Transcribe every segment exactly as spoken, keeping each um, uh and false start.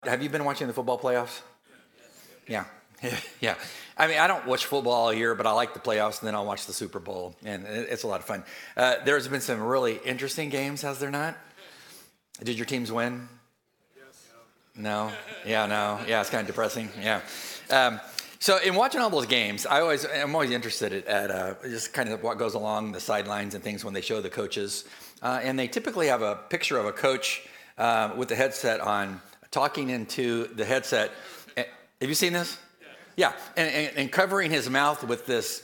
Have you been watching the football playoffs? Yeah. Yeah. I mean, I don't watch football all year, but I like the playoffs, and then I'll watch the Super Bowl, and it's a lot of fun. Uh, there's been some really interesting games, has there not? Did your teams win? Yes. No? Yeah, no. Yeah, it's kind of depressing. Yeah. Um, so in watching all those games, I always, I'm always interested at uh, just kind of what goes along the sidelines and things when they show the coaches. Uh, and they typically have a picture of a coach uh, with the headset on, talking into the headset. Have you seen this? Yeah, and, and, and covering his mouth with this,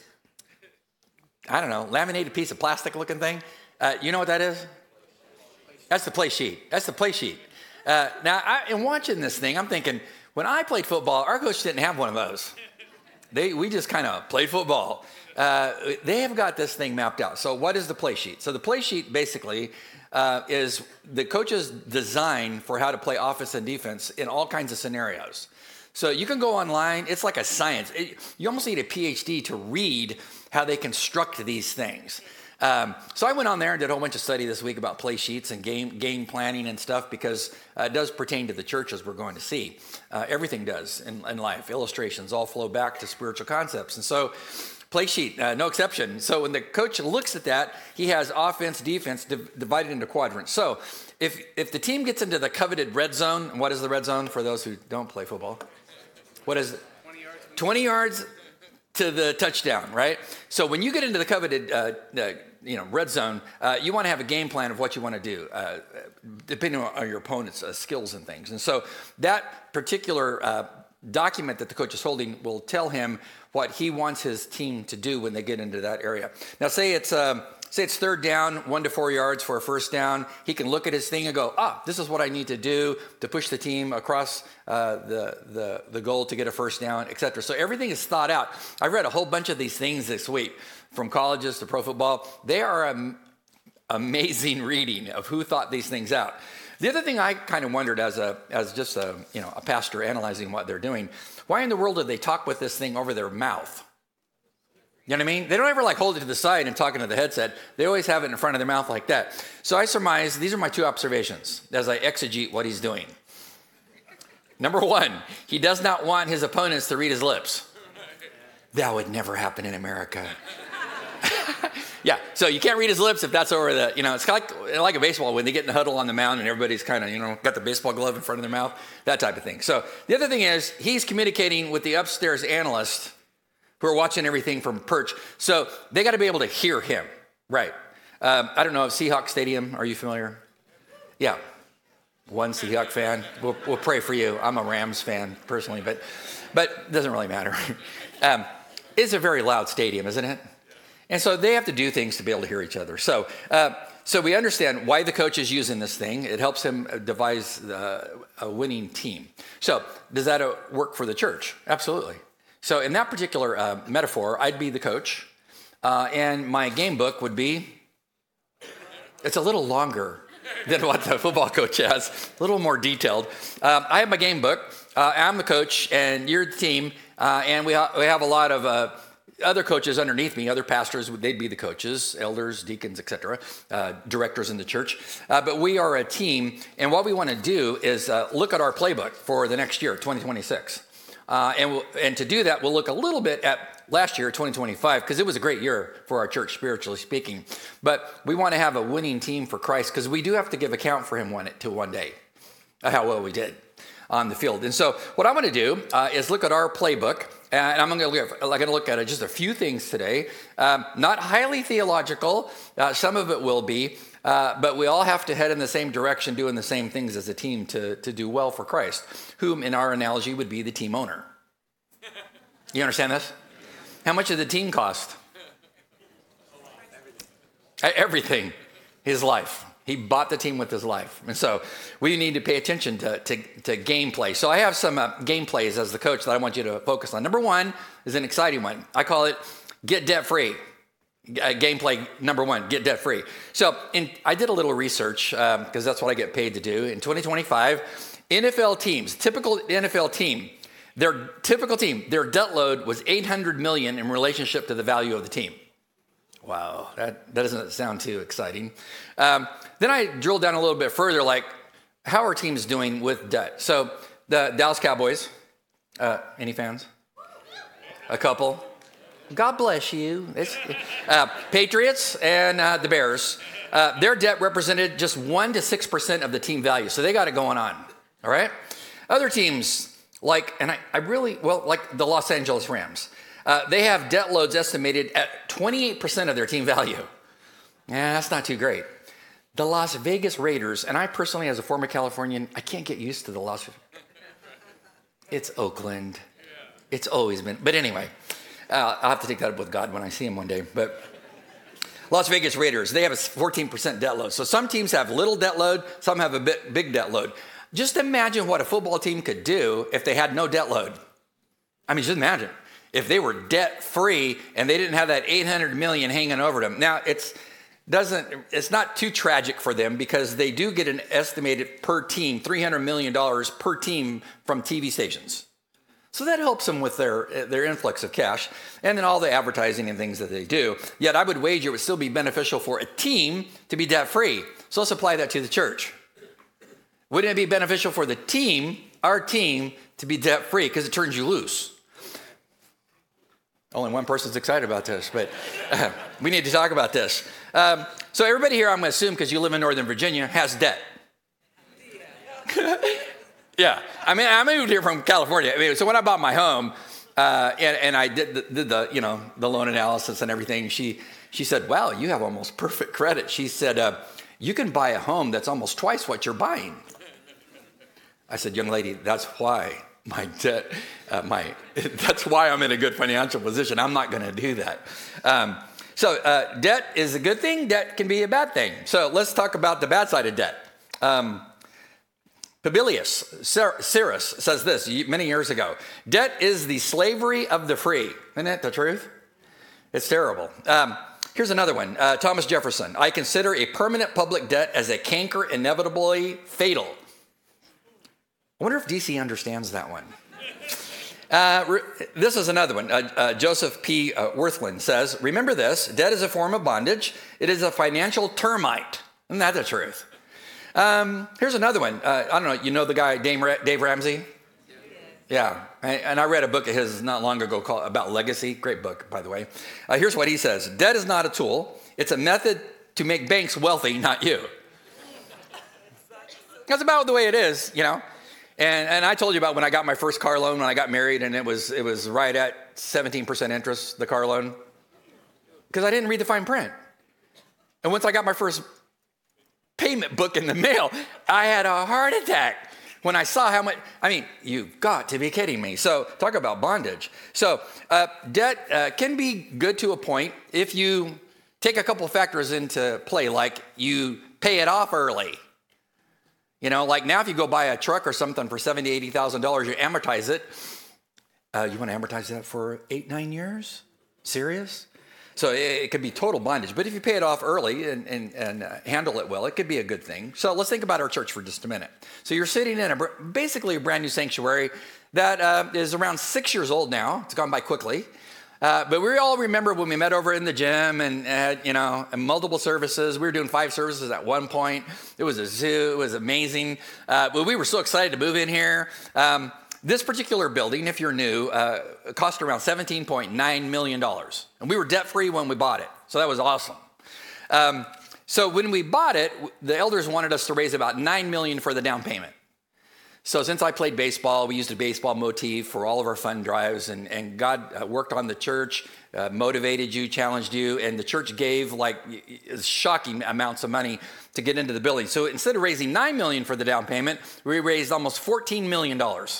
I don't know, laminated piece of plastic looking thing. Uh, you know what that is? That's the play sheet. That's the play sheet. Uh, now, I, in watching this thing, I'm thinking, when I played football, our coach didn't have one of those. They, we just kind of played football. Uh, they have got this thing mapped out. So what is the play sheet? So the play sheet basically uh, is the coach's design for how to play offense and defense in all kinds of scenarios. So you can go online. It's like a science. It, you almost need a P H D to read how they construct these things. Um, so I went on there and did a whole bunch of study this week about play sheets and game game planning and stuff, because uh, it does pertain to the churches we're going to see. Uh, everything does in, in life. Illustrations all flow back to spiritual concepts. And so play sheet, uh, no exception. So when the coach looks at that, he has offense, defense div- divided into quadrants. So if if the team gets into the coveted red zone, and what is the red zone for those who don't play football? What is it? twenty yards. twenty yards to the touchdown, right? So when you get into the coveted, uh, uh, you know, red zone, uh, you want to have a game plan of what you want to do, uh, depending on your opponent's uh, skills and things. And so that particular uh, document that the coach is holding will tell him what he wants his team to do when they get into that area. Now, say it's um, say it's third down, one to four yards for a first down. He can look at his thing and go, ah, this is what I need to do to push the team across uh, the, the, the goal to get a first down, et cetera. So everything is thought out. I've read a whole bunch of these things this week, from colleges to pro football. They are um, amazing reading of who thought these things out. The other thing I kind of wondered as a as just a you know a pastor analyzing what they're doing, why in the world do they talk with this thing over their mouth? You know what I mean? They don't ever like hold it to the side and talk into the headset. They always have it in front of their mouth like that. So I surmise, these are my two observations as I exegete what he's doing. Number one, he does not want his opponents to read his lips. That would never happen in America. Yeah, so you can't read his lips if that's over the, you know, it's like, like a baseball when they get in the huddle on the mound and everybody's kind of, you know, got the baseball glove in front of their mouth, that type of thing. So the other thing is he's communicating with the upstairs analyst who are watching everything from perch. So they got to be able to hear him, right? Um, I don't know, Seahawk Stadium, are you familiar? Yeah, one Seahawk fan. We'll, we'll pray for you. I'm a Rams fan personally, but but it doesn't really matter. um, it's a very loud stadium, isn't it? And so they have to do things to be able to hear each other. So uh, so we understand why the coach is using this thing. It helps him devise uh, a winning team. So does that uh, work for the church? Absolutely. So in that particular uh, metaphor, I'd be the coach, uh, and my game book would be, it's a little longer than what the football coach has, a little more detailed. Um, I have my game book. Uh, I'm the coach, and you're the team, uh, and we, ha- we have a lot of uh, other coaches underneath me, other pastors, they'd be the coaches, elders, deacons, et cetera, uh, directors in the church. Uh, but we are a team, and what we want to do is uh, look at our playbook for the next year, twenty twenty-six. Uh, and, we'll, and to do that, we'll look a little bit at last year, twenty twenty-five, because it was a great year for our church, spiritually speaking. But we want to have a winning team for Christ, because we do have to give account for him one, to one day, of how well we did on the field. And so what I want to do uh, is look at our playbook, and I'm going to look, I'm going to look at just a few things today. Um, not highly theological. Uh, some of it will be. Uh, but we all have to head in the same direction, doing the same things as a team to, to do well for Christ, whom in our analogy would be the team owner. You understand this? How much did the team cost? Everything. His life. He bought the team with his life. And so we need to pay attention to, to, to gameplay. So I have some uh, game plays as the coach that I want you to focus on. Number one is an exciting one. I call it get debt free. Uh, gameplay number one, get debt free. So in, I did a little research because um, that's what I get paid to do. In twenty twenty-five, N F L teams, typical N F L team, their typical team, their debt load was eight hundred million dollars in relationship to the value of the team. Wow, that, that doesn't sound too exciting. Um, then I drilled down a little bit further, like how are teams doing with debt? So The Dallas Cowboys. Uh, any fans? A couple. God bless you. It's, uh, Patriots and uh, the Bears. Uh, their debt represented just one to six percent of the team value. So they got it going on. All right. Other teams like, and I, I really, well, like the Los Angeles Rams. Uh, they have debt loads estimated at twenty-eight percent of their team value. Yeah, that's not too great. The Las Vegas Raiders, and I personally, as a former Californian, I can't get used to the Las Vegas. It's Oakland. It's always been. But anyway, uh, I'll have to take that up with God when I see him one day. But Las Vegas Raiders, they have a fourteen percent debt load. So some teams have little debt load, some have a bit big debt load. Just imagine what a football team could do if they had no debt load. I mean, just imagine if they were debt free and they didn't have that eight hundred million hanging over them. Now, it's doesn't it's not too tragic for them because they do get an estimated per team three hundred million dollars per team from T V stations. So that helps them with their, their influx of cash and then all the advertising and things that they do. Yet I would wager it would still be beneficial for a team to be debt free. So let's apply that to the church. Wouldn't it be beneficial for the team, our team, to be debt free because it turns you loose? Only one person's excited about this, but uh, we need to talk about this. Um, so everybody here, I'm going to assume, because you live in Northern Virginia, has debt. Yeah, I mean, I moved here from California. I mean, so when I bought my home, uh, and, and I did the, did the, you know, the loan analysis and everything, she she said, "Wow, you have almost perfect credit." She said, uh, "You can buy a home that's almost twice what you're buying." I said, "Young lady, that's why my debt, uh, my that's why I'm in a good financial position. I'm not going to do that." Um, so uh, debt is a good thing. Debt can be a bad thing. So let's talk about the bad side of debt. Um, Publius Cyrus says this many years ago: debt is the slavery of the free. Isn't that the truth? It's terrible. Um, here's another one. Uh, Thomas Jefferson: I consider a permanent public debt as a canker inevitably fatal. I wonder if D C understands that one. Uh, re- this is another one. Uh, uh, Joseph P. Uh, Worthland says, remember this: debt is a form of bondage. It is a financial termite. Isn't that the truth? Um, here's another one. Uh, I don't know. You know the guy, Dave, Ra- Dave Ramsey? Yeah. And I read a book of his not long ago called About Legacy. Great book, by the way. Uh, here's what he says. Debt is not a tool. It's a method to make banks wealthy, not you. That's about the way it is, you know. And and I told you about when I got my first car loan when I got married, and it was it was right at seventeen percent interest, the car loan, because I didn't read the fine print. And once I got my first payment book in the mail, I had a heart attack when I saw how much. I mean, you've got to be kidding me. So talk about bondage. So uh, debt uh, can be good to a point if you take a couple factors into play, like you pay it off early. You know, like now if you go buy a truck or something for seventy thousand dollars, eighty thousand dollars, you amortize it. Uh, you want to amortize that for eight, nine years? Serious? So it, it could be total bondage. But if you pay it off early and, and, and uh, handle it well, it could be a good thing. So let's think about our church for just a minute. So you're sitting in a, basically a brand new sanctuary that uh, is around six years old now. It's gone by quickly. Uh, but we all remember when we met over in the gym and had, you know, multiple services. We were doing five services at one point. It was a zoo. It was amazing. Uh, but we were so excited to move in here. Um, this particular building, if you're new, uh, cost around seventeen point nine million dollars. And we were debt-free when we bought it. So that was awesome. Um, so when we bought it, the elders wanted us to raise about nine million dollars for the down payment. So since I played baseball, we used a baseball motif for all of our fund drives, and, and God uh, worked on the church, uh, motivated you, challenged you, and the church gave like shocking amounts of money to get into the building. So instead of raising nine million dollars for the down payment, we raised almost fourteen million dollars.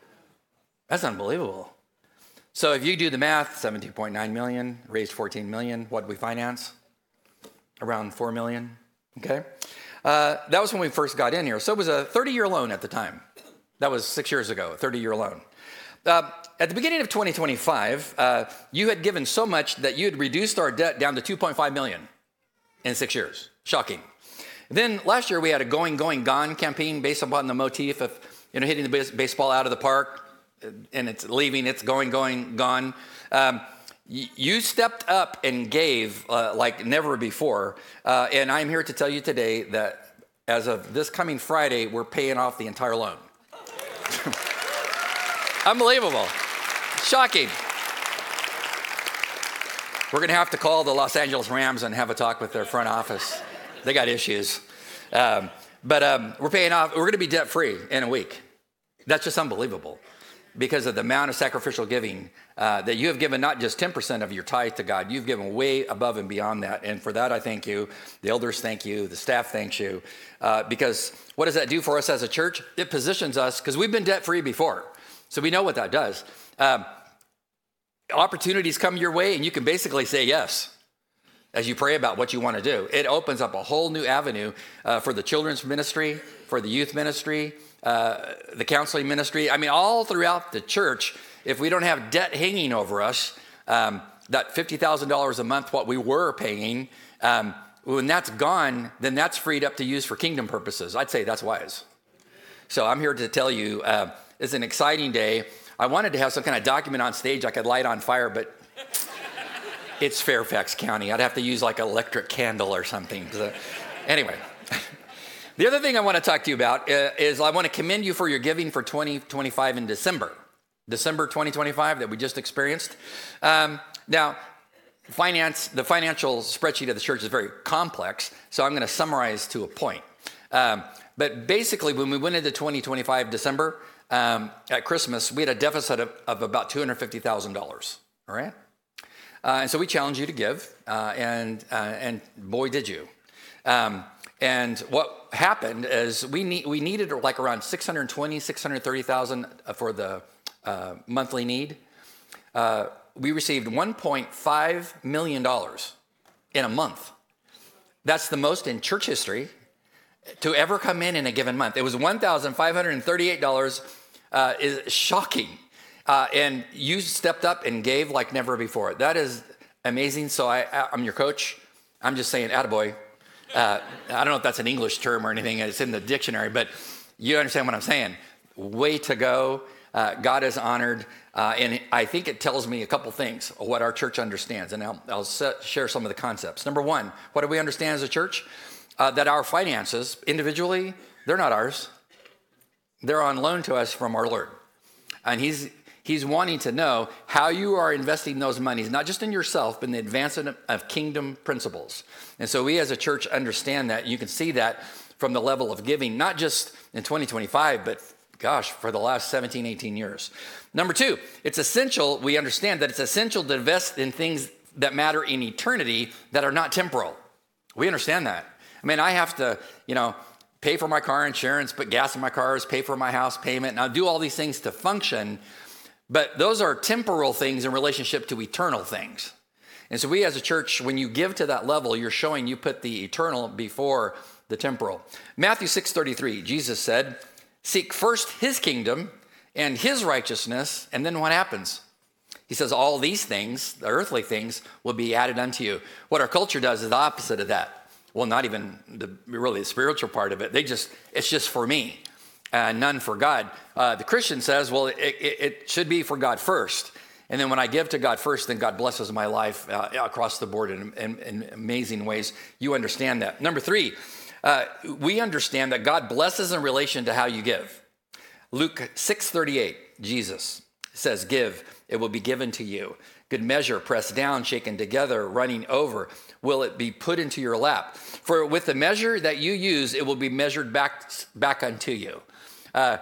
That's unbelievable. So if you do the math, seventeen point nine million dollars, raised fourteen million dollars, what did we finance? Around four million dollars, okay? Uh, that was when we first got in here. So it was a thirty-year loan at the time. That was six years ago, a thirty-year loan. Uh, at the beginning of twenty twenty-five, uh, you had given so much that you had reduced our debt down to two point five million dollars in six years. Shocking. Then last year we had a going, going, gone campaign based upon the motif of, you know, hitting the base- baseball out of the park and it's leaving, it's going, going, gone. Um, You stepped up and gave uh, like never before. Uh, and I'm here to tell you today that as of this coming Friday, we're paying off the entire loan. Unbelievable. Shocking. We're going to have to call the Los Angeles Rams and have a talk with their front office. They got issues. Um, but um, we're paying off. We're going to be debt-free in a week. That's just unbelievable because of the amount of sacrificial giving uh, that you have given, not just ten percent of your tithe to God. You've given way above and beyond that. And for that, I thank you. The elders thank you. The staff thanks you. Uh, because what does that do for us as a church? It positions us, because we've been debt-free before. So we know what that does. Um, opportunities come your way, and you can basically say yes as you pray about what you want to do. It opens up a whole new avenue uh, for the children's ministry, for the youth ministry, uh, the counseling ministry. I mean, all throughout the church, if we don't have debt hanging over us, um, that fifty thousand dollars a month, what we were paying, um, when that's gone, then that's freed up to use for kingdom purposes. I'd say that's wise. So I'm here to tell you, uh, it's an exciting day. I wanted to have some kind of document on stage I could light on fire, but it's Fairfax County. I'd have to use like an electric candle or something. So, anyway, the other thing I want to talk to you about uh, is I want to commend you for your giving for twenty twenty-five in December. December twenty twenty-five that we just experienced. Um, now, finance, the financial spreadsheet of the church is very complex, so I'm going to summarize to a point. Um, but basically, when we went into twenty twenty-five December, Um, at Christmas, we had a deficit of, of about two hundred fifty thousand dollars, all right? Uh, and so we challenged you to give, uh, and uh, and boy, did you. Um, and what happened is we need, we needed like around six hundred twenty, six hundred thirty thousand for the uh, monthly need. Uh, we received one point five million dollars in a month. That's the most in church history to ever come in in a given month. It was one thousand five hundred thirty-eight dollars. Uh, is shocking. Uh, and you stepped up and gave like never before. That is amazing. So I, I'm your coach. I'm just saying, attaboy. Uh, I don't know if that's an English term or anything. It's in the dictionary, but you understand what I'm saying. Way to go. Uh, God is honored. Uh, and I think it tells me a couple things of what our church understands. And I'll, I'll set, share some of the concepts. Number one, what do we understand as a church? Uh, that our finances, individually, they're not ours. They're on loan to us from our Lord. And he's he's wanting to know how you are investing those monies, not just in yourself, but in the advancement of kingdom principles. And so we as a church understand that. You can see that from the level of giving, not just in twenty twenty-five, but gosh, for the last seventeen, eighteen years. Number two, it's essential, we understand that it's essential to invest in things that matter in eternity that are not temporal. We understand that. I mean, I have to, you know, pay for my car insurance, put gas in my cars, pay for my house payment, and I'll do all these things to function, but those are temporal things in relationship to eternal things. And so we as a church, when you give to that level, you're showing you put the eternal before the temporal. Matthew six thirty-three, Jesus said, seek first his kingdom and his righteousness, and then what happens? He says all these things, the earthly things, will be added unto you. What our culture does is the opposite of that. Well, not even the really the spiritual part of it. They just, it's just for me, uh, none for God. Uh, the Christian says, well, it, it, it should be for God first. And then when I give to God first, then God blesses my life uh, across the board in, in, in amazing ways. You understand that. Number three, uh, we understand that God blesses in relation to how you give. Luke six thirty-eight, Jesus says, give, it will be given to you. Good measure, pressed down, shaken together, running over, will it be put into your lap. For with the measure that you use, it will be measured back, back unto you. Uh,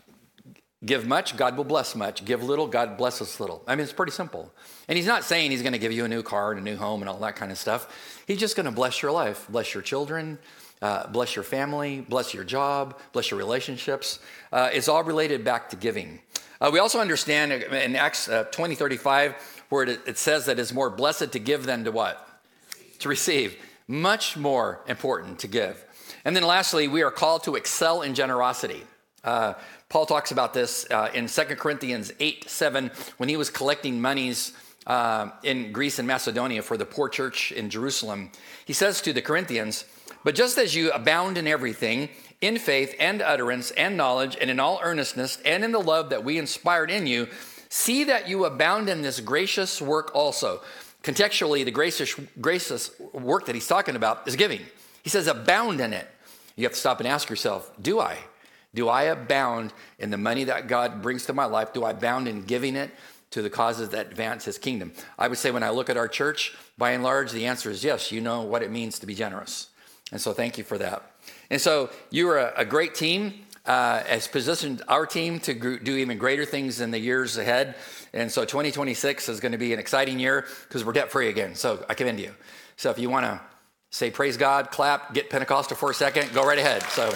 give much, God will bless much. Give little, God blesses little. I mean, it's pretty simple. And he's not saying he's going to give you a new car and a new home and all that kind of stuff. He's just going to bless your life, bless your children, uh, bless your family, bless your job, bless your relationships. Uh, it's all related back to giving. Uh, we also understand in Acts uh, twenty thirty-five, where it, it says that it's more blessed to give than to what? To receive. Much more important to give. And then lastly, we are called to excel in generosity. Uh, Paul talks about this uh, in Second Corinthians eight seven, when he was collecting monies uh, in Greece and Macedonia for the poor church in Jerusalem. He says to the Corinthians, but just as you abound in everything, in faith and utterance and knowledge and in all earnestness and in the love that we inspired in you, see that you abound in this gracious work also. Contextually, the gracious, gracious work that he's talking about is giving. He says abound in it. You have to stop and ask yourself, do I? Do I abound in the money that God brings to my life? Do I abound in giving it to the causes that advance his kingdom? I would say when I look at our church, by and large, the answer is yes. You know what it means to be generous. And so thank you for that. And so you are a, a great team. Uh, has positioned our team to gr- do even greater things in the years ahead. And so twenty twenty-six is going to be an exciting year because we're debt free again. So I commend you. So if you want to say praise God, clap, get Pentecostal for a second, go right ahead. So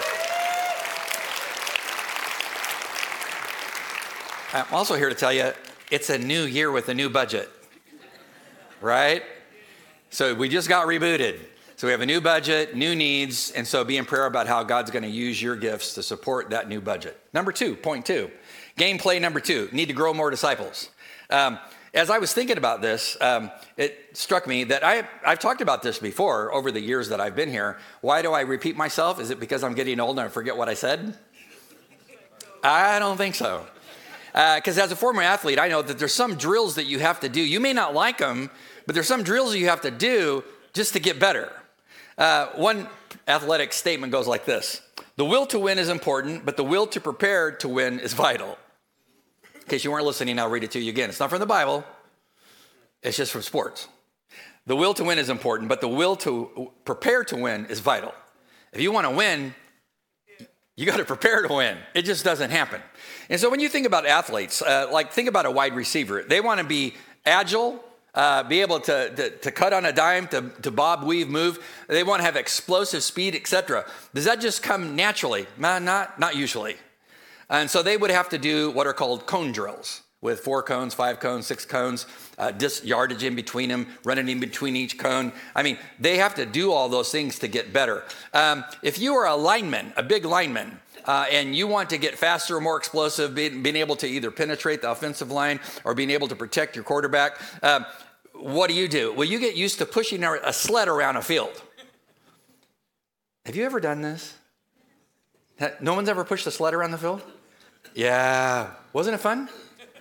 I'm also here to tell you, it's a new year with a new budget, right? So we just got rebooted. So we have a new budget, new needs, and so be in prayer about how God's going to use your gifts to support that new budget. Number two, point two, gameplay number two, need to grow more disciples. Um, as I was thinking about this, um, it struck me that I, I've talked about this before over the years that I've been here. Why do I repeat myself? Is it because I'm getting old and I forget what I said? I don't think so. Because uh, as a former athlete, I know that there's some drills that you have to do. You may not like them, but there's some drills that you have to do just to get better. Uh, one athletic statement goes like this: the will to win is important, but the will to prepare to win is vital. In case you weren't listening, I'll read it to you again. It's not from the Bible. It's just from sports. The will to win is important, but the will to prepare to win is vital. If you want to win, you got to prepare to win. It just doesn't happen. And so when you think about athletes, uh, like think about a wide receiver. They want to be agile, Uh, be able to, to, to cut on a dime, to, to bob, weave, move. They want to have explosive speed, et cetera. Does that just come naturally? Nah, not, not usually. And so they would have to do what are called cone drills with four cones, five cones, six cones, uh, dis- yardage in between them, running in between each cone. I mean, they have to do all those things to get better. Um, if you are a lineman, a big lineman, Uh, and you want to get faster or more explosive, being, being able to either penetrate the offensive line or being able to protect your quarterback, uh, what do you do? Well, you get used to pushing a sled around a field. Have you ever done this? No one's ever pushed a sled around the field? Yeah. Wasn't it fun?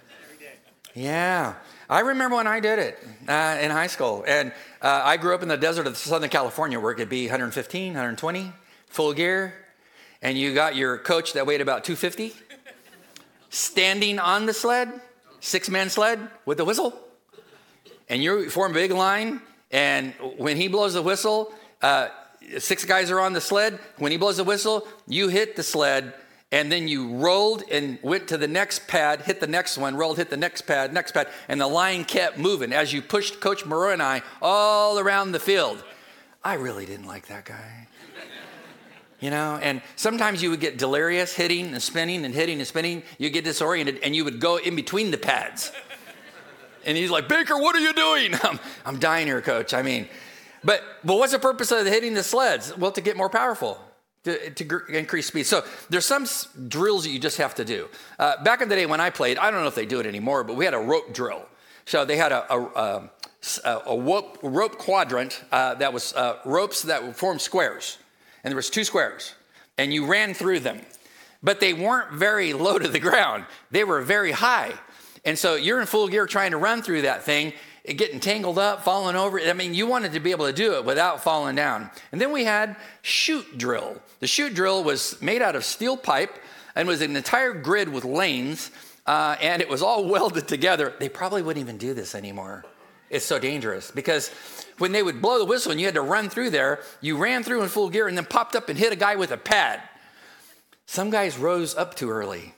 Yeah. I remember when I did it uh, in high school. And uh, I grew up in the desert of Southern California where it could be one fifteen, one twenty, full gear. And you got your coach that weighed about two fifty standing on the sled, six-man sled with the whistle. And you form a big line, and when he blows the whistle, uh, six guys are on the sled. When he blows the whistle, you hit the sled, and then you rolled and went to the next pad, hit the next one, rolled, hit the next pad, next pad, and the line kept moving as you pushed Coach Moreau and I all around the field. I really didn't like that guy. You know, and sometimes you would get delirious, hitting and spinning and hitting and spinning. You get disoriented, and you would go in between the pads. And he's like, Baker, what are you doing? I'm, I'm dying here, coach. I mean, but but what's the purpose of hitting the sleds? Well, to get more powerful, to, to gr- increase speed. So there's some s- drills that you just have to do. Uh, back in the day when I played, I don't know if they do it anymore, but we had a rope drill. So they had a, a, a, a rope, rope quadrant uh, that was uh, ropes that would form squares. And there was two squares, and you ran through them. But they weren't very low to the ground. They were very high. And so you're in full gear trying to run through that thing, getting tangled up, falling over. I mean, you wanted to be able to do it without falling down. And then we had shoot drill. The shoot drill was made out of steel pipe and was an entire grid with lanes, uh, and it was all welded together. They probably wouldn't even do this anymore. It's so dangerous because when they would blow the whistle and you had to run through there, you ran through in full gear and then popped up and hit a guy with a pad. Some guys rose up too early.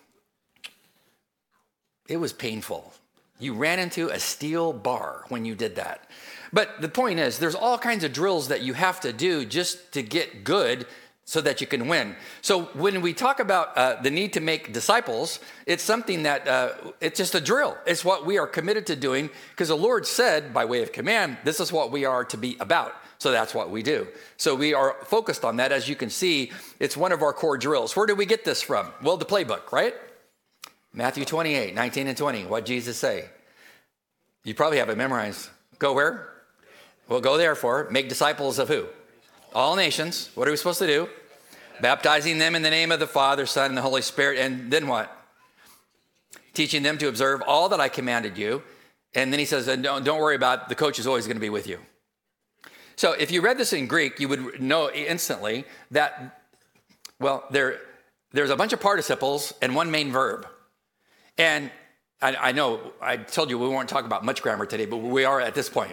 It was painful. You ran into a steel bar when you did that. But the point is, there's all kinds of drills that you have to do just to get good so that you can win. So when we talk about uh, the need to make disciples, it's something that, uh, it's just a drill. It's what we are committed to doing because the Lord said, by way of command, this is what we are to be about. So that's what we do. So we are focused on that. As you can see, it's one of our core drills. Where did we get this from? Well, the playbook, right? Matthew twenty-eight, nineteen and twenty. What did Jesus say? You probably have it memorized. Go where? Well, go therefore, make disciples of who? All nations. What are we supposed to do? Baptizing them in the name of the Father, Son, and the Holy Spirit. And then what? Teaching them to observe all that I commanded you. And then he says, and don't, don't worry about it. The coach is always going to be with you. So if you read this in Greek, you would know instantly that, well, there, there's a bunch of participles and one main verb. And I, I know I told you we won't talk about much grammar today, but we are at this point.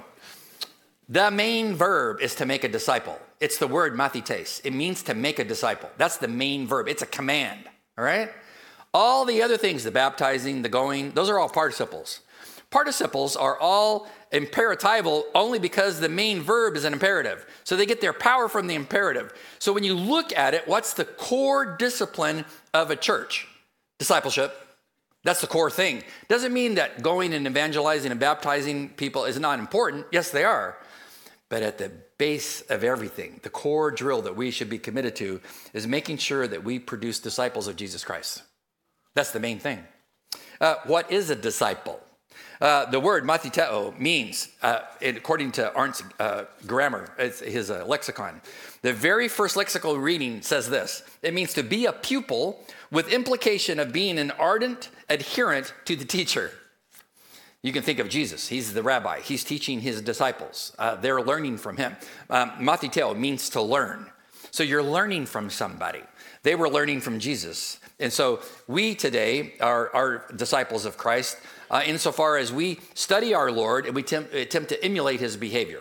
The main verb is to make a disciple. It's the word mathetes. It means to make a disciple. That's the main verb. It's a command, all right? All the other things, the baptizing, the going, those are all participles. Participles are all imperatival only because the main verb is an imperative. So they get their power from the imperative. So when you look at it, what's the core discipline of a church? Discipleship. That's the core thing. Doesn't mean that going and evangelizing and baptizing people is not important. Yes, they are. But at the base of everything, the core drill that we should be committed to is making sure that we produce disciples of Jesus Christ. That's the main thing. Uh, what is a disciple? Uh, the word matheteo means, uh, according to Arndt's uh, grammar, it's his uh, lexicon, the very first lexical reading says this. It means to be a pupil with implication of being an ardent adherent to the teacher. You can think of Jesus. He's the rabbi. He's teaching his disciples. Uh, they're learning from him. Um, matheteo means to learn. So you're learning from somebody. They were learning from Jesus. And so we today are, are disciples of Christ uh, insofar as we study our Lord and we attempt, attempt to emulate his behavior.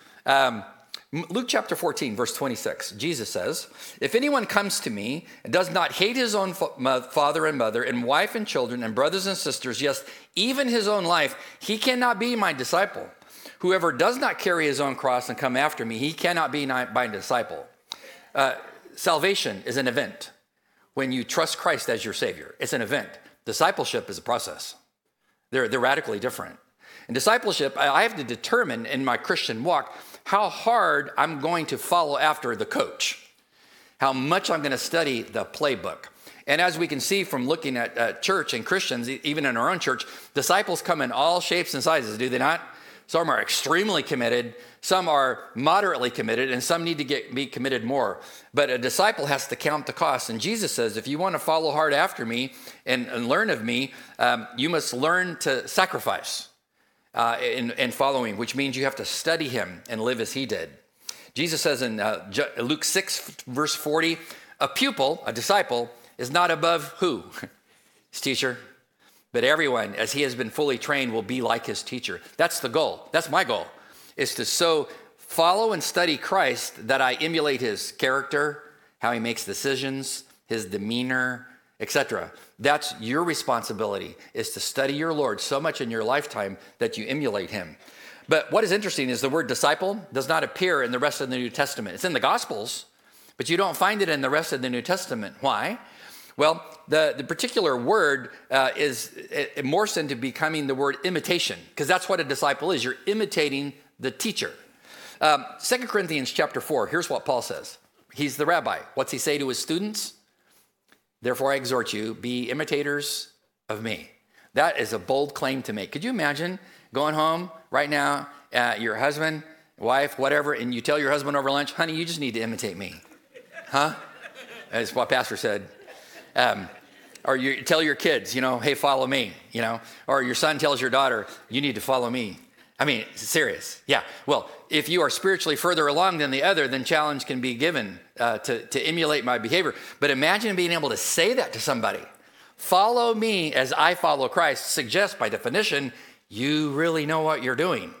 Um, Luke chapter fourteen, verse twenty-six, Jesus says, if anyone comes to me and does not hate his own fa- father and mother and wife and children and brothers and sisters, yes, even his own life, he cannot be my disciple. Whoever does not carry his own cross and come after me, he cannot be my disciple. Uh, salvation is an event. When you trust Christ as your Savior, it's an event. Discipleship is a process. They're, they're radically different. In discipleship, I have to determine in my Christian walk how hard I'm going to follow after the coach, how much I'm going to study the playbook. And as we can see from looking at uh, church and Christians, even in our own church, disciples come in all shapes and sizes, do they not? Some are extremely committed, some are moderately committed, and some need to get be committed more. But a disciple has to count the cost. And Jesus says, if you want to follow hard after me and, and learn of me, um, you must learn to sacrifice uh, in, in following, which means you have to study him and live as he did. Jesus says in uh, Luke six, verse forty, a pupil, a disciple, is not above who? His teacher. But everyone, as he has been fully trained, will be like his teacher. That's the goal. That's my goal, is to so follow and study Christ that I emulate his character, how he makes decisions, his demeanor, et cetera. That's your responsibility, is to study your Lord so much in your lifetime that you emulate him. But what is interesting is the word disciple does not appear in the rest of the New Testament. It's in the Gospels, but you don't find it in the rest of the New Testament. Why? Well, the, the particular word uh, is it, it morphs into becoming the word imitation, because that's what a disciple is. You're imitating the teacher. Um, Second Corinthians chapter four, here's what Paul says. He's the rabbi. What's he say to his students? Therefore, I exhort you, be imitators of me. That is a bold claim to make. Could you imagine going home right now, uh, your husband, wife, whatever, and you tell your husband over lunch, honey, you just need to imitate me. Huh? That's what Pastor said. Um, or you tell your kids, you know, hey, follow me, you know, or your son tells your daughter, you need to follow me. I mean, it's serious. Yeah. Well, if you are spiritually further along than the other, then challenge can be given uh, to, to emulate my behavior. But imagine being able to say that to somebody. Follow me as I follow Christ suggests by definition, you really know what you're doing.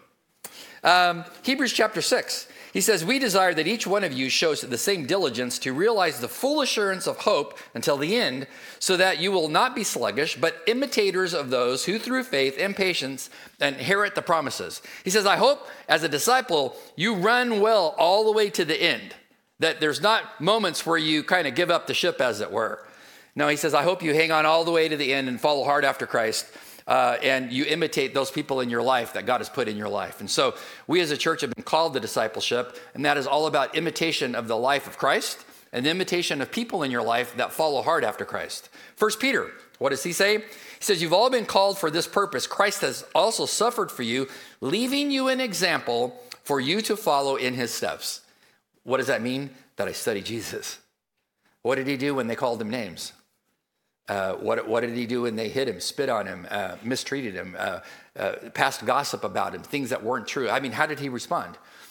Um, Hebrews chapter six. He says, we desire that each one of you shows the same diligence to realize the full assurance of hope until the end, so that you will not be sluggish, but imitators of those who through faith and patience inherit the promises. He says, I hope as a disciple, you run well all the way to the end, that there's not moments where you kind of give up the ship, as it were. No, he says, I hope you hang on all the way to the end and follow hard after Christ. Uh, and you imitate those people in your life that God has put in your life. And so we as a church have been called to discipleship, and that is all about imitation of the life of Christ and imitation of people in your life that follow hard after Christ. First Peter, what does he say? He says, you've all been called for this purpose. Christ has also suffered for you, leaving you an example for you to follow in his steps. What does that mean? That I study Jesus. What did he do when they called him names? Uh, what, what did he do when they hit him, spit on him, uh, mistreated him, uh, uh, passed gossip about him, things that weren't true? I mean, how did he respond?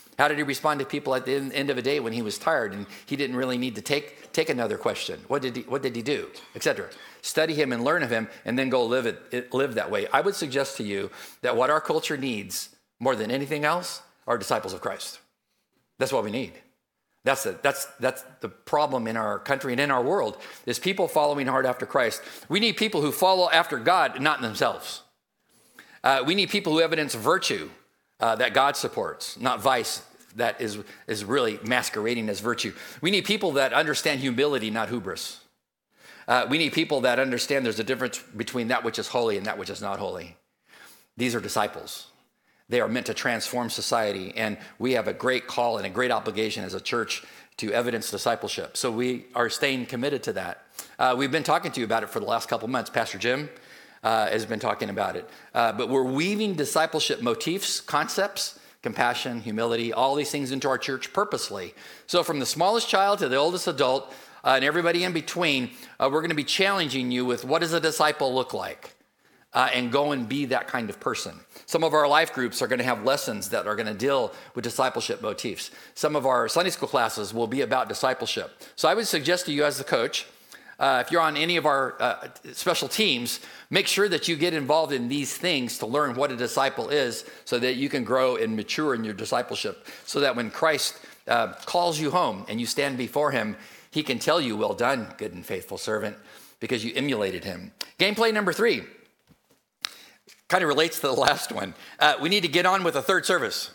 How did he respond to people at the end of a day when he was tired and he didn't really need to take, take another question? What did he, what did he do, et cetera? Study him and learn of him and then go live it, live that way. I would suggest to you that what our culture needs more than anything else are disciples of Christ. That's what we need. That's the, that's, that's the problem in our country and in our world is people following hard after Christ. We need people who follow after God, not themselves. Uh, we need people who evidence virtue uh, that God supports, not vice that is, is really masquerading as virtue. We need people that understand humility, not hubris. Uh, we need people that understand there's a difference between that which is holy and that which is not holy. These are disciples. They are meant to transform society, and we have a great call and a great obligation as a church to evidence discipleship. So we are staying committed to that. Uh, we've been talking to you about it for the last couple months. Pastor Jim uh, has been talking about it. Uh, but we're weaving discipleship motifs, concepts, compassion, humility, all these things into our church purposely. So from the smallest child to the oldest adult uh, and everybody in between, uh, we're going to be challenging you with what does a disciple look like? Uh, and go and be that kind of person. Some of our life groups are going to have lessons that are going to deal with discipleship motifs. Some of our Sunday school classes will be about discipleship. So I would suggest to you as the coach, uh, if you're on any of our uh, special teams, make sure that you get involved in these things to learn what a disciple is so that you can grow and mature in your discipleship so that when Christ uh, calls you home and you stand before him, he can tell you, well done, good and faithful servant, because you emulated him. Gameplay number three kind of relates to the last one. Uh, we need to get on with a third service.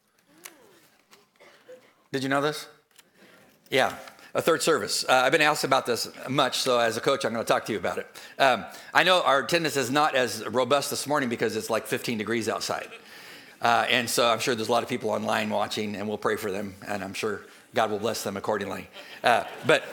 Did you know this? Yeah. A third service. Uh, I've been asked about this much, so as a coach, I'm going to talk to you about it. Um, I know our attendance is not as robust this morning because it's like fifteen degrees outside. Uh, and so I'm sure there's a lot of people online watching, and we'll pray for them, and I'm sure God will bless them accordingly. Uh, but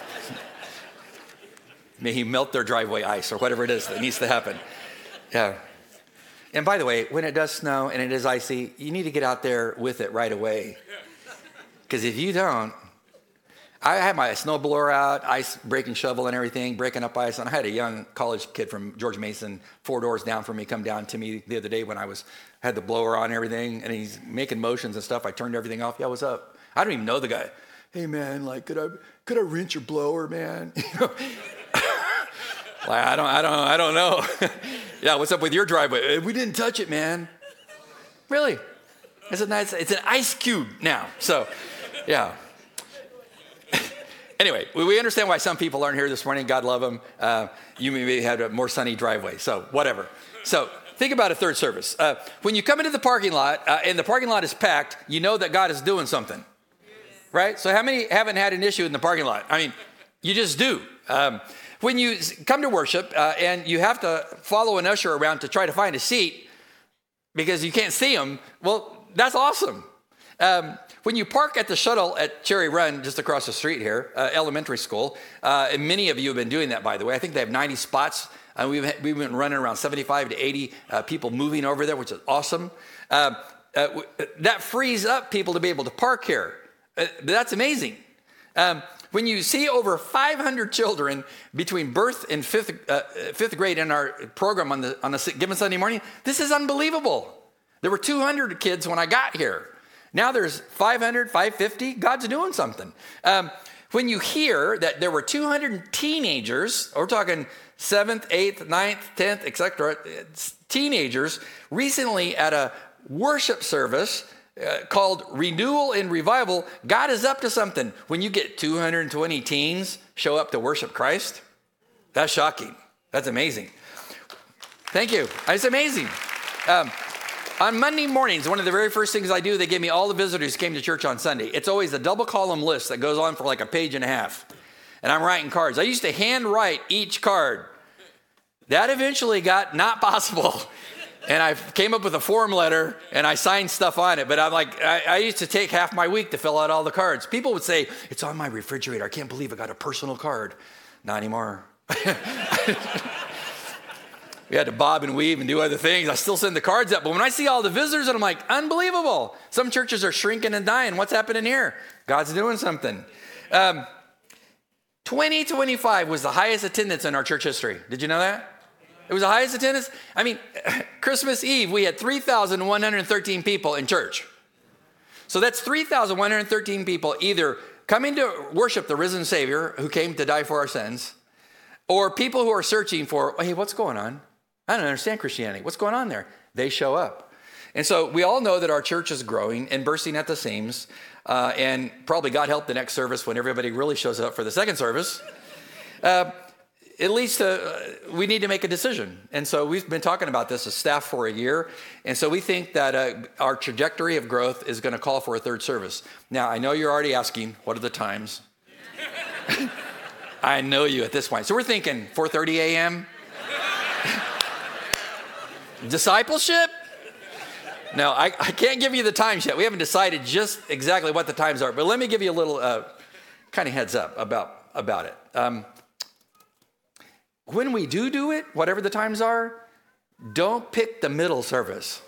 may he melt their driveway ice or whatever it is that needs to happen. Yeah. And by the way, when it does snow and it is icy, you need to get out there with it right away. Because if you don't, I had my snowblower out, ice breaking shovel and everything, breaking up ice. And I had a young college kid from George Mason, four doors down from me, come down to me the other day when I was had the blower on and everything. And he's making motions and stuff. I turned everything off. Yeah, what's up? I don't even know the guy. Hey, man, like, could I could I rinse your blower, man? You know? Like, I don't, I don't, I don't know. Yeah, what's up with your driveway? We didn't touch it, man. Really? It's a nice, it's an ice cube now. So, yeah. Anyway, we understand why some people aren't here this morning. God love them. Uh, you maybe had a more sunny driveway. So, whatever. So, think about a third service. Uh, when you come into the parking lot uh, and the parking lot is packed, you know that God is doing something, right? So, how many haven't had an issue in the parking lot? I mean, you just do. Um, When you come to worship uh, and you have to follow an usher around to try to find a seat because you can't see them, well, that's awesome. Um, when you park at the shuttle at Cherry Run, just across the street here, uh, elementary school, uh, and many of you have been doing that, by the way. I think they have ninety spots. Uh, we've, we've been running around seventy-five to eighty uh, people moving over there, which is awesome. Uh, uh, that frees up people to be able to park here. Uh, that's amazing. Um, When you see over five hundred children between birth and fifth, uh, fifth grade in our program on the on a given Sunday morning, this is unbelievable. There were two hundred kids when I got here. Now there's five hundred, five fifty. God's doing something. Um, when you hear that there were two hundred teenagers, we're talking seventh, eighth, ninth, tenth, et cetera, teenagers recently at a worship service Uh, called Renewal and Revival, God is up to something. When you get two hundred twenty teens show up to worship Christ, that's shocking. That's amazing. Thank you. It's amazing. Um, on Monday mornings, one of the very first things I do, they give me all the visitors who came to church on Sunday. It's always a double column list that goes on for like a page and a half. And I'm writing cards. I used to hand write each card. That eventually got not possible. And I came up with a form letter, and I signed stuff on it. But I'm like, I, I used to take half my week to fill out all the cards. People would say, it's on my refrigerator. I can't believe I got a personal card. Not anymore. We had to bob and weave and do other things. I still send the cards up. But when I see all the visitors, and I'm like, unbelievable. Some churches are shrinking and dying. What's happening here? God's doing something. Um, twenty twenty-five was the highest attendance in our church history. Did you know that? It was the highest attendance. I mean, Christmas Eve, we had three thousand one hundred thirteen people in church. So that's three thousand one hundred thirteen people either coming to worship the risen Savior who came to die for our sins, or people who are searching for, hey, what's going on? I don't understand Christianity. What's going on there? They show up. And so we all know that our church is growing and bursting at the seams. Uh, and probably God help the next service when everybody really shows up for the second service. Uh, at least uh, we need to make a decision. And so we've been talking about this as staff for a year. And so we think that uh, our trajectory of growth is going to call for a third service. Now, I know you're already asking, what are the times? I know you at this point. So we're thinking four thirty a.m. Discipleship? No, I, I can't give you the times yet. We haven't decided just exactly what the times are. But let me give you a little uh, kind of heads up about, about it. Um, when we do do it, whatever the times are, don't pick the middle service.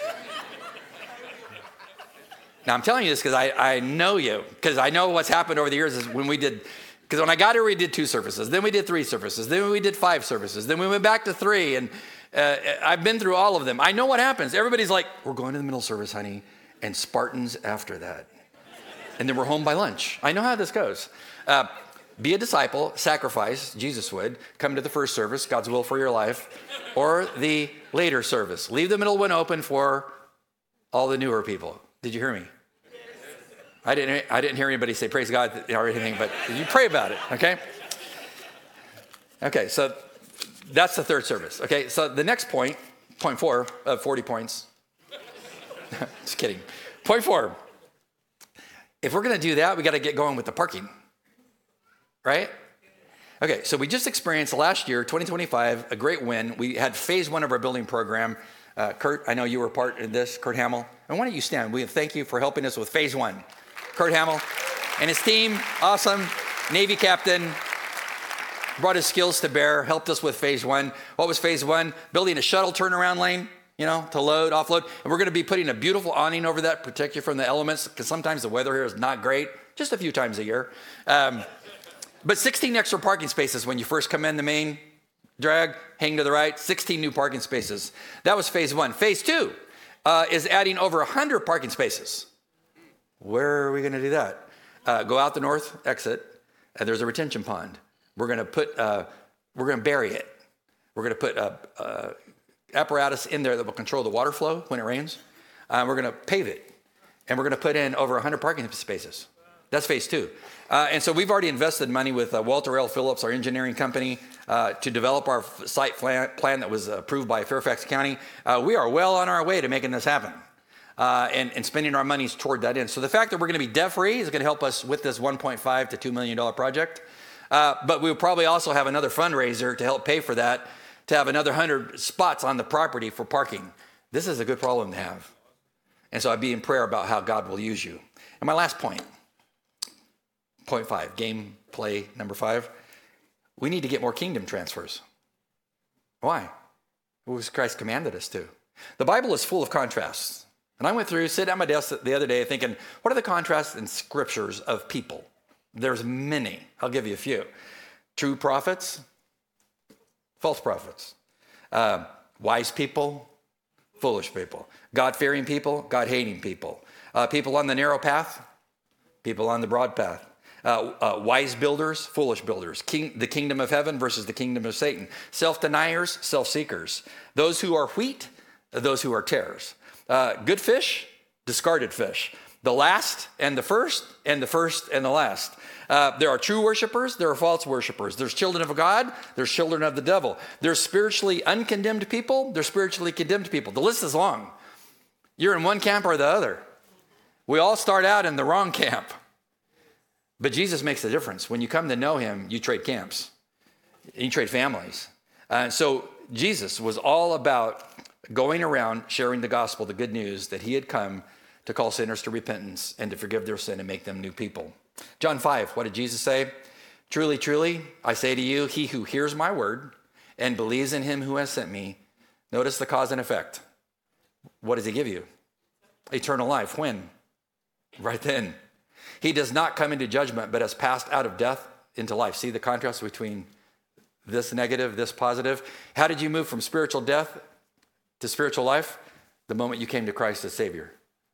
Now, I'm telling you this because I, I know you, because I know what's happened over the years is when we did, because when I got here, we did two services. Then we did three services. Then we did five services. Then we went back to three. And uh, I've been through all of them. I know what happens. Everybody's like, we're going to the middle service, honey, and Spartans after that. And then we're home by lunch. I know how this goes. Uh, be a disciple, sacrifice, Jesus would, come to the first service, God's will for your life, or the later service. Leave the middle one open for all the newer people. Did you hear me? I didn't, I didn't hear anybody say praise God or anything, but you pray about it, okay? Okay, so that's the third service, okay? So the next point, point four of forty points. Just kidding. Point four, if we're gonna do that, we gotta get going with the parking, right? Okay, so we just experienced last year, twenty twenty-five, a great win. We had phase one of our building program. Uh, Kurt, I know you were part of this, Kurt Hamill. And why don't you stand? We thank you for helping us with phase one. Kurt Hamill and his team, awesome, Navy captain, brought his skills to bear, helped us with phase one. What was phase one? Building a shuttle turnaround lane, you know, to load, offload. And we're gonna be putting a beautiful awning over that, protect you from the elements, because sometimes the weather here is not great, just a few times a year. Um, but sixteen extra parking spaces when you first come in the main drag, hang to the right, sixteen new parking spaces. That was phase one. Phase two uh, is adding over one hundred parking spaces. Where are we going to do that? Uh, go out the north exit, and there's a retention pond. We're going to put, uh, we're going to bury it. We're going to put uh, uh, apparatus in there that will control the water flow when it rains. Uh, we're going to pave it, and we're going to put in over one hundred parking spaces. That's phase two. Uh, and so we've already invested money with uh, Walter L. Phillips, our engineering company, uh, to develop our f- site plan, plan that was approved by Fairfax County. Uh, we are well on our way to making this happen. Uh, and, and spending our monies toward that end. So the fact that we're going to be debt-free is going to help us with this one point five to two million dollars project. Uh, but we'll probably also have another fundraiser to help pay for that, to have another one hundred spots on the property for parking. This is a good problem to have. And so I'd be in prayer about how God will use you. And my last point, point five, game play number five, we need to get more kingdom transfers. Why? Because Christ commanded us to. The Bible is full of contrasts. And I went through, sit at my desk the other day thinking, what are the contrasts in scriptures of people? There's many. I'll give you a few. True prophets, false prophets. Uh, wise people, foolish people. God-fearing people, God-hating people. Uh, people on the narrow path, people on the broad path. Uh, uh, wise builders, foolish builders. King, the kingdom of heaven versus the kingdom of Satan. Self-deniers, self-seekers. Those who are wheat, those who are tares. Uh, good fish, discarded fish. The last and the first, and the first and the last. Uh, there are true worshipers, there are false worshipers. There's children of God, there's children of the devil. There's spiritually uncondemned people, there's spiritually condemned people. The list is long. You're in one camp or the other. We all start out in the wrong camp. But Jesus makes a difference. When you come to know him, you trade camps. You trade families. Uh, so Jesus was all about going around sharing the gospel, the good news that he had come to call sinners to repentance and to forgive their sin and make them new people. John five, what did Jesus say? Truly, truly, I say to you, he who hears my word and believes in him who has sent me, notice the cause and effect. What does he give you? Eternal life. When? Right then. He does not come into judgment, but has passed out of death into life. See the contrast between this negative, this positive? How did you move from spiritual death to spiritual life? The moment you came to Christ as Savior.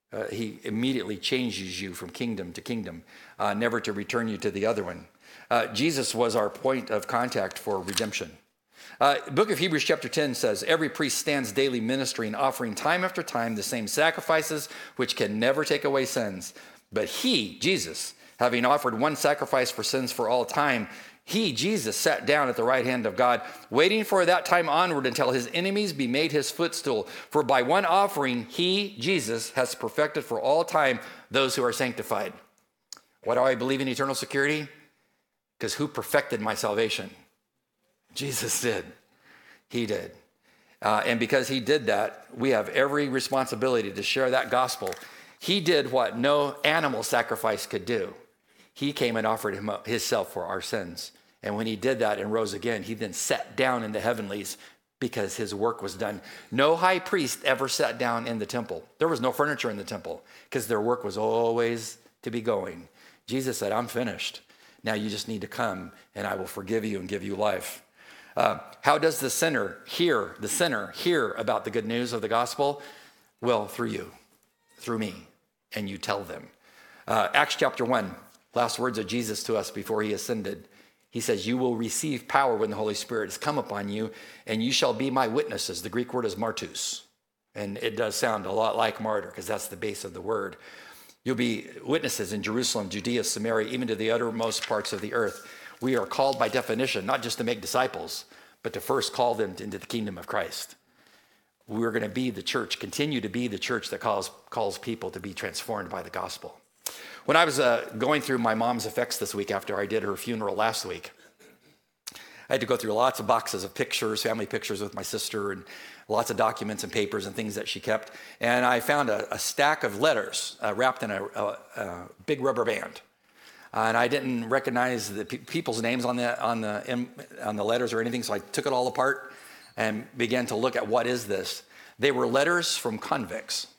Uh, he immediately changes you from kingdom to kingdom, uh, never to return you to the other one. Uh, Jesus was our point of contact for redemption. Uh, Book of Hebrews chapter ten says, every priest stands daily ministering, offering time after time the same sacrifices, which can never take away sins. But he, Jesus, having offered one sacrifice for sins for all time, he, Jesus, sat down at the right hand of God, waiting for that time onward until his enemies be made his footstool. For by one offering, he, Jesus, has perfected for all time those who are sanctified. Why do I believe in eternal security? Because who perfected my salvation? Jesus did. He did. Uh, and because he did that, we have every responsibility to share that gospel. He did what no animal sacrifice could do. He came and offered him himself for our sins. And when he did that and rose again, he then sat down in the heavenlies because his work was done. No high priest ever sat down in the temple. There was no furniture in the temple because their work was always to be going. Jesus said, I'm finished. Now you just need to come and I will forgive you and give you life. Uh, how does the sinner hear, the sinner hear about the good news of the gospel? Well, through you, through me, and you tell them. Uh, Acts chapter one, last words of Jesus to us before he ascended. He says, you will receive power when the Holy Spirit has come upon you, and you shall be my witnesses. The Greek word is martus, and it does sound a lot like martyr because that's the base of the word. You'll be witnesses in Jerusalem, Judea, Samaria, even to the uttermost parts of the earth. We are called by definition, not just to make disciples, but to first call them into the kingdom of Christ. We're going to be the church, continue to be the church that calls, calls people to be transformed by the gospel. When I was uh, going through my mom's effects this week after I did her funeral last week, I had to go through lots of boxes of pictures, family pictures with my sister, and lots of documents and papers and things that she kept. And I found a, a stack of letters uh, wrapped in a, a, a big rubber band. Uh, and I didn't recognize the pe- people's names on the on the in, on the letters or anything, so I took it all apart and began to look at what is this. They were letters from convicts,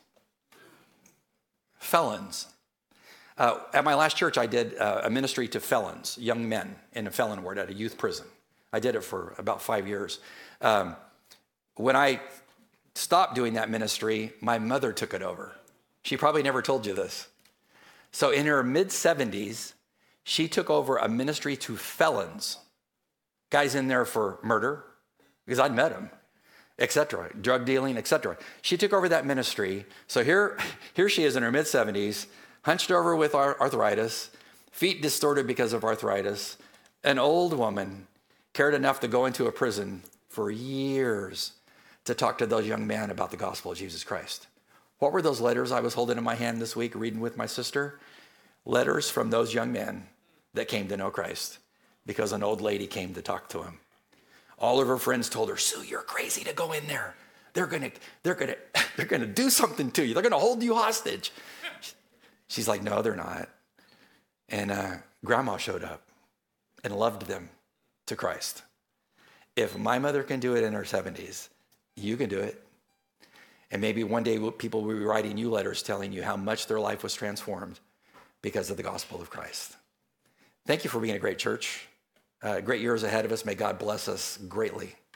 felons. Uh, at my last church, I did uh, a ministry to felons, young men in a felon ward at a youth prison. I did it for about five years. Um, when I stopped doing that ministry, my mother took it over. She probably never told you this. So in her mid-seventies, she took over a ministry to felons, guys in there for murder, because I'd met them, et cetera, drug dealing, et cetera. She took over that ministry. So here, here she is in her mid-seventies, hunched over with arthritis, feet distorted because of arthritis, an old woman, cared enough to go into a prison for years to talk to those young men about the gospel of Jesus Christ. What were those letters I was holding in my hand this week, reading with my sister? Letters from those young men that came to know Christ because an old lady came to talk to him. All of her friends told her, Sue, you're crazy to go in there. They're gonna, they're gonna, they're gonna do something to you. They're gonna hold you hostage. She's like, no, they're not. And uh, grandma showed up and loved them to Christ. If my mother can do it in her seventies, you can do it. And maybe one day people will be writing you letters telling you how much their life was transformed because of the gospel of Christ. Thank you for being a great church. Uh, great years ahead of us. May God bless us greatly.